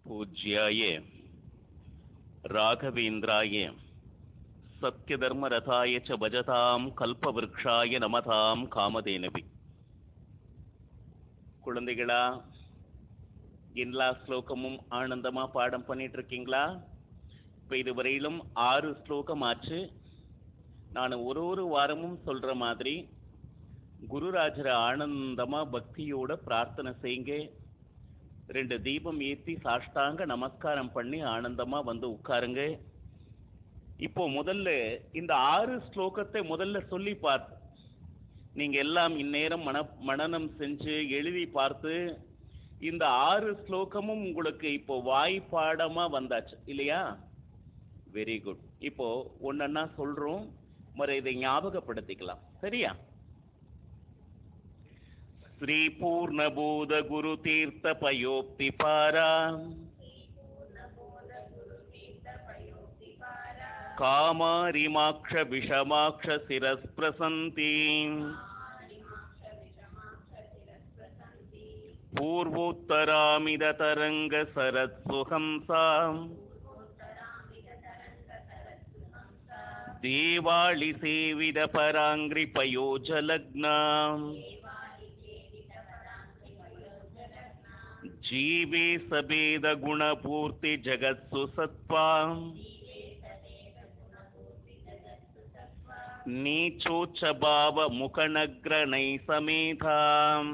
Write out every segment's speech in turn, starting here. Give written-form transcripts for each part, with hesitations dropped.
पूज्याय राघवेन्द्राय सत्यधर्मरथाय च भजतां कल्पवृक्षाय नमतां कामधेनवे. குழந்தைகளா, எல்லா ஸ்லோகமும் ஆனந்தமா பாடம் பண்ணிட்டு இருக்கீங்களா? இப்போ இதுவரையிலும் 6 ஸ்லோகம் ஆச்சு. நான் ஒரு வாரமும் சொல்ற மாதிரி குருராஜரை ஆனந்தமா பக்தியோட பிரார்த்தனை செய்யுங்க. 2 தீபம் ஏற்றி சாஷ்டாங்க நமஸ்காரம் பண்ணி ஆனந்தமா வந்து உட்காருங்க. இப்போ முதல்ல இந்த 6 ஸ்லோகத்தை முதல்ல சொல்லி பார்த்து நீங்க எல்லாம் இந்நேரம் மனனம் செஞ்சு எழுதி பார்த்து இந்த 6 ஸ்லோகமும் உங்களுக்கு இப்போ வாய்ப்பாடமா வந்தாச்சு இல்லையா? Very good. இப்போ ஒன்னொன்னா சொல்றோம், இதை ஞாபகப்படுத்திக்கலாம். சரியா? ஸ்ரீ பூர்ணபோத குரு தீர்த்த பயோக்திபாரா காமாரிமாக்ஷ விஷமாக்ஷ சிரஸ்பிரசந்தி பூர்வோத்தராமித தரங்க சரத்சுஹம்சா தேவாளி சேவித பராங்கிரி பயோஜலக்னாம் जीवे सभेद गुणपूर्ति जगत्सु सत्त्वाम् नीचोच्च भाव मुखनग्रनै समेधाम्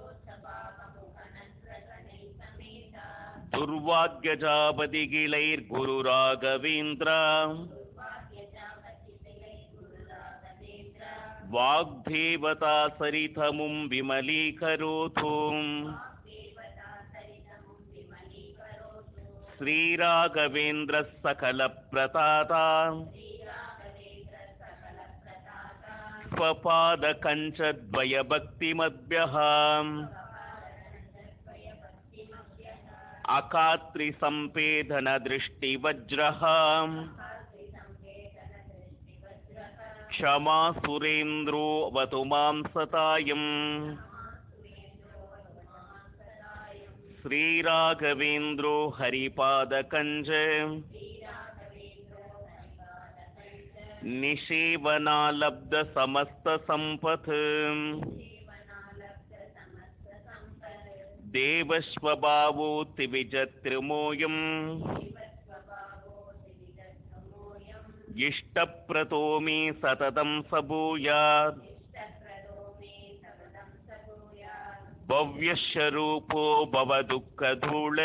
दुर्वाद्यजापदिगिलैर्गुरुराघवेन्द्र वाग्देवता सरितमुं विमलीकरोतु श्रीराघवेन्द्र सकल प्रताता स्वपाद कंचद्वय भक्तिमद्भ्यः अकात्रि संपेदन दृष्टि वज्रः क्षमा सुरेन्द्रो वतु मां सतायम् श्रीराघवेन्द्रो हरिपादकंज निषेवनालब्ध समस्त संपत् देवस्वभावोति विजत्रिमोयम् इष्टप्रतो मे सततं सबूयात् भव्यस्वरूपो भवदुःखधूल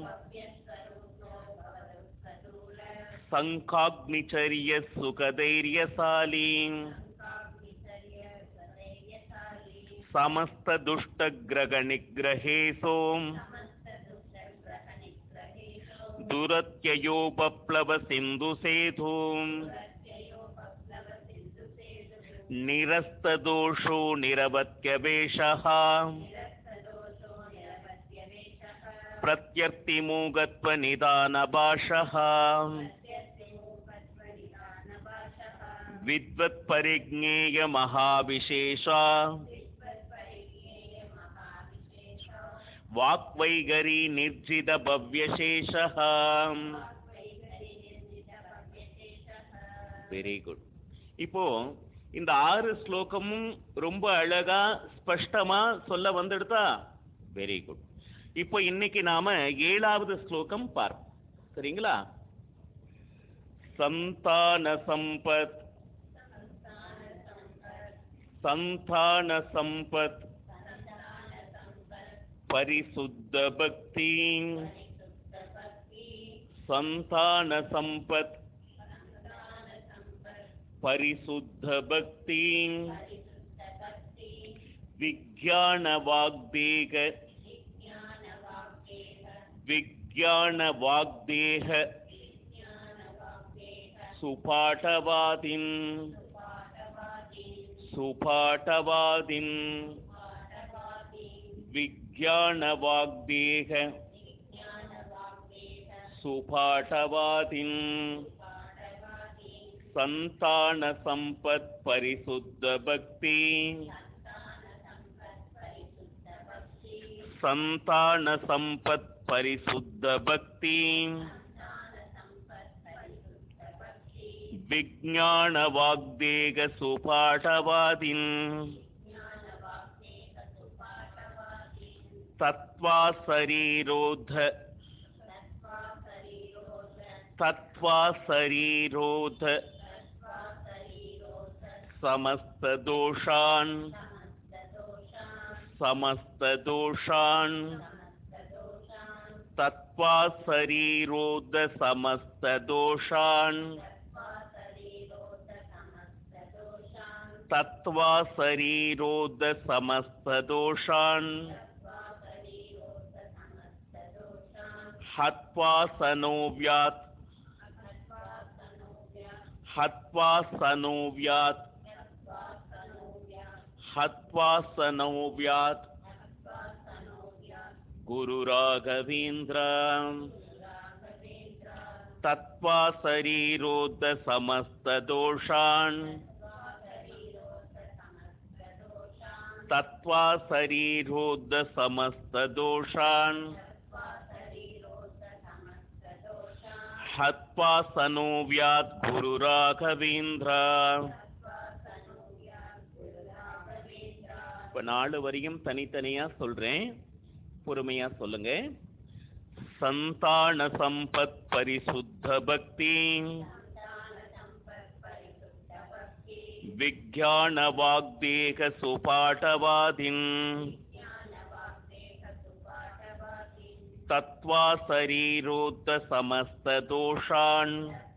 संकाग्निचर्य सुखधैर्यशाली समस्त दुष्टग्रह निग्रहेशो दुरत्ययो बप्लव सिंधु सेतु निरस्तदोषो निरवत्यवेशः प्रत्यर्तिमूगत्व निदानभाषः विद्वत्परिज्ञेय महाविशेषा वाक्वैगरी निर्जित भव्यशेषः. Very good. இப்போ இந்த 6 ஸ்லோகமும் ரொம்ப அழகா ஸ்பஷ்டமா சொல்ல வந்துடுதா? Very good. இப்போ இன்னைக்கு நாம 7வது ஸ்லோகம் பார்ப்போம். சரிங்களா? சந்தான சம்பத் சந்தான சம்பத் பரிசுத்த பக்தி சந்தான சம்பத் परिशुद्ध भक्ति विज्ञान वाग्देह सुपाठवादिन विज्ञान वाग्देह सुपाठवादिन संतान संपत परिशुद्ध भक्ति संतान संपत परिशुद्ध भक्ति विज्ञान वाग्देह सुपाठवादिन तत्वा शरीरोध समस्त दोषान् तत्वा शरीरोध समस्त दोषान् तत्वा शरीरोध समस्त दोषान् हत्वा सनोव्यात् गुरु राघवेंद्र तत्वा शरीरोध समस्त दोषान् तत्वा शरीरोध समस्त दोषान् हत्वा सनोव्यात् गुरु राघवेंद्र. இப்ப 4 வரியும் தனித்தனியா சொல்றேன், பொறுமையா சொல்லுங்க. संतान संपत् परिशुद्ध भक्ति विज्ञान वाग्देह सुपाठवादिन तत्वा शरीरोध समस्त दोषान्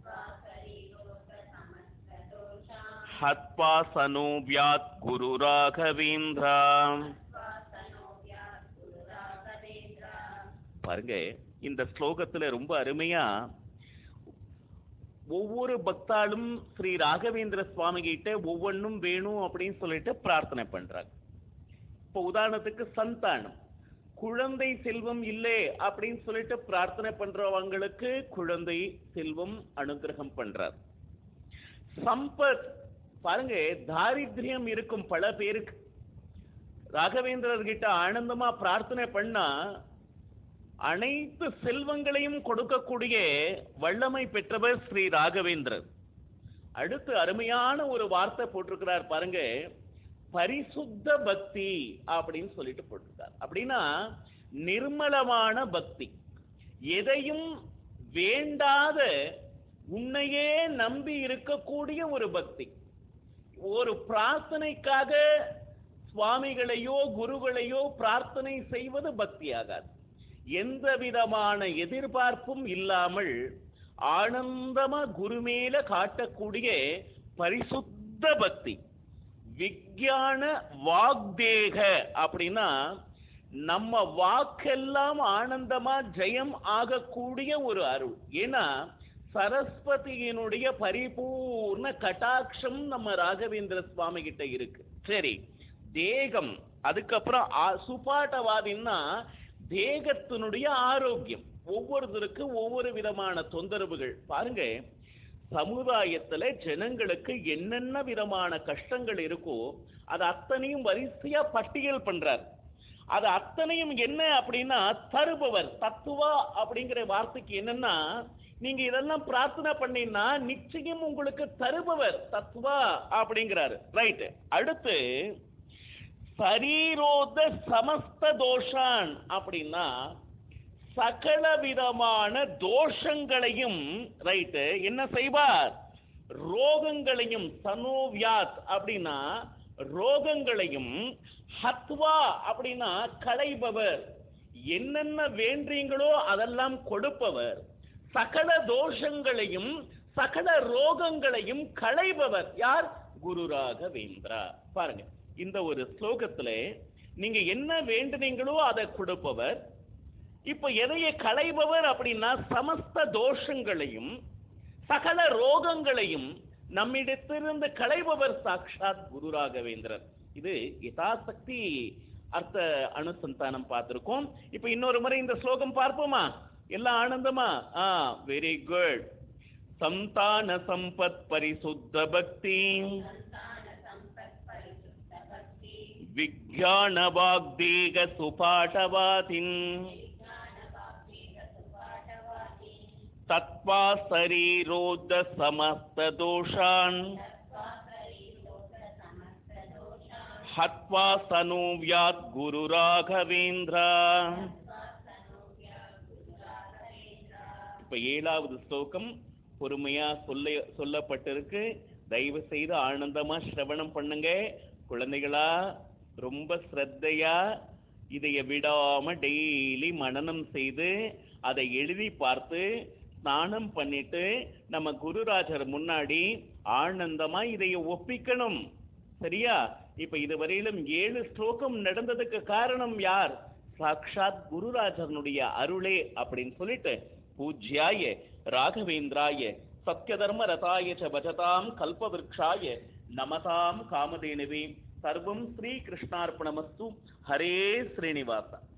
हत्वा सनोव्यात् गुरु राघवेंद्र. பாருங்க, இந்த ஸ்லோகத்துல ரொம்ப அருமையா ஒவ்வொரு பக்தாலும் ஸ்ரீ ராகவேந்திர சுவாமி கிட்ட ஒவ்வொன்றும் வேணும் அப்படின்னு சொல்லிட்டு பிரார்த்தனை பண்றாங்க. இப்போ உதாரணத்துக்கு சந்தானம், குழந்தை செல்வம் இல்லை அப்படின்னு சொல்லிட்டு பிரார்த்தனை பண்றவங்களுக்கு குழந்தை செல்வம் அனுகிரகம் பண்றார். சம்பத், பாருங்க, தாரித்ரியம் இருக்கும் பல பேருக்கு ராகவேந்திரர் கிட்ட ஆனந்தமா பிரார்த்தனை பண்ணா அனைத்து செல்வங்களையும் கொடுக்கக்கூடிய வல்லமை பெற்றவர் ஸ்ரீ ராகவேந்திரர். அடுத்து அருமையான ஒரு வார்த்தை போட்டிருக்கிறார் பாருங்க, பரிசுத்த பக்தி அப்படின்னு சொல்லிட்டு போட்டிருக்கார். அப்படின்னா நிர்மலமான பக்தி, எதையும் வேண்டாத உன்னையே நம்பி இருக்கக்கூடிய ஒரு பக்தி. ஒரு பிரார்த்தனைக்காக சுவாமிகளையோ குருகளையோ பிரார்த்தனை செய்வது பக்தி ஆகாது. எந்த விதமான எதிர்பார்ப்பும் இல்லாமல் ஆனந்தமா குரு மேல காட்டக்கூடிய பரிசுத்த பக்தி. விஞ்ஞான வாக்தேக அப்படின்னா நம்ம வாக்கெல்லாம் ஆனந்தமா ஜெயம் ஆகக்கூடிய ஒரு அருள். ஏன்னா சரஸ்வதியினுடைய பரிபூர்ண கட்டாட்சம் நம்ம ராகவேந்திர சுவாமி கிட்ட இருக்கு. சரி, தேகம், அதுக்கப்புறம் சுபாட்டவாதின்னா தேகத்தினுடைய ஆரோக்கியம். ஒவ்வொருத்தருக்கு ஒவ்வொரு விதமான தொந்தரவுகள். பாருங்க, சமுதாயத்துல ஜனங்களுக்கு என்னென்ன விதமான கஷ்டங்கள் இருக்கோ அது அத்தனையும் வரிசையா பட்டியல் பண்றார். அது அத்தனையும் என்ன அப்படின்னா தருபவர். தத்துவா அப்படிங்கிற வார்த்தைக்கு என்னன்னா, நீங்க இதெல்லாம் பிரார்த்தனை பண்ணீங்கன்னா நிச்சயம் உங்களுக்கு தருபவர் தத்துவா அப்படிங்கிறாரு. ரைட். அடுத்து சரீரோத சமஸ்த தோஷான் அப்படின்னா சகல விதமான தோஷங்களையும், ரைட், என்ன செய்வார்? ரோகங்களையும், சனோவியாத் அப்படின்னா ரோகங்களையும், ஹத்வா அப்படின்னா களைபவர். என்னென்ன வேண்டீங்களோ அதெல்லாம் கொடுப்பவர். சகல தோஷங்களையும் சகல ரோகங்களையும் களைபவர் யார்? குரு ராகவேந்திரா. பாருங்க, இந்த ஒரு ஸ்லோகத்துல நீங்க என்ன வேண்டுனீங்களோ அதை கொடுப்பவர். இப்ப எதைய களைபவர் அப்படின்னா சமஸ்த தோஷங்களையும் சகல ரோகங்களையும் நம்மிடத்திலிருந்து களைபவர் சாட்சாத் குரு ராகவேந்திரர். இது யதாசக்தி அர்த்த அனுசந்தானம் பார்த்திருக்கோம். இப்ப இன்னொரு முறை இந்த ஸ்லோகம் பார்ப்போமா? எல்லாம் ஆனந்தமா? Very good. சந்தான சம்பத் பரிசுத்த பக்தி விஞ்ஞான வாக்தேக சுபாட்டவாதின் தத்வா சரீரோத சமஸ்த தோஷான் ஹத்வா சனூவ்யாத் குரு ராகவேந்திரா. இப்ப 7வது ஸ்லோகம் பொறுமையா சொல்லப்பட்டிருக்கு. தயவு செய்து ஆனந்தமா சிரவணம் பண்ணுங்க குழந்தைகளா. ரொம்ப ஸ்ரத்தையா இதைய விடாம டெய்லி மனனம் செய்து அதை எழுதி பார்த்து ஸ்நானம் பண்ணிட்டு நம்ம குருராஜர் முன்னாடி ஆனந்தமா இதைய ஒப்பிக்கணும். சரியா? இப்ப இதுவரையிலும் 7 ஸ்லோகம் நடந்ததுக்கு காரணம் யார்? சாக்ஷாத் குருராஜனுடைய அருளே அப்படின்னு சொல்லிட்டு பூஜ்யாய ராகவேந்திராய சத்யதர்ம ரதாய ச பஜதாம் கல்பவிருக்ஷாய நமதாம் காமதேனுவே. சர்வம் ஸ்ரீ கிருஷ்ணார்ப்பணமஸ்து. ஹரே ஸ்ரீனிவாசா.